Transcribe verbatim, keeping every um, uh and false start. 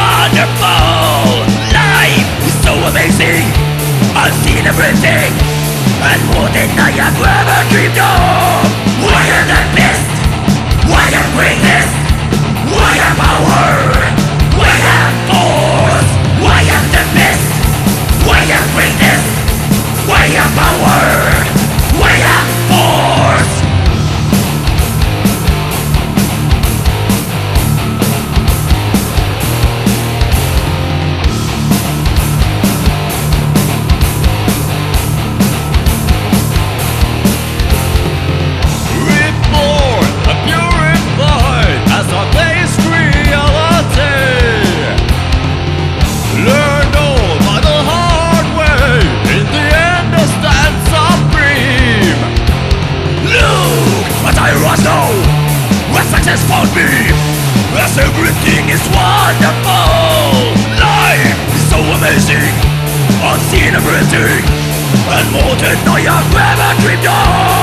wonderful. Life is so amazing. I've seen everything and more than I have ever dreamed of. We are the best. We have greatness. We have power. We have force. We have the best. We have greatness. We have power. We have force. Has found me, as everything is wonderful. Life is so amazing. I've seen everything and more than I have ever dreamed of.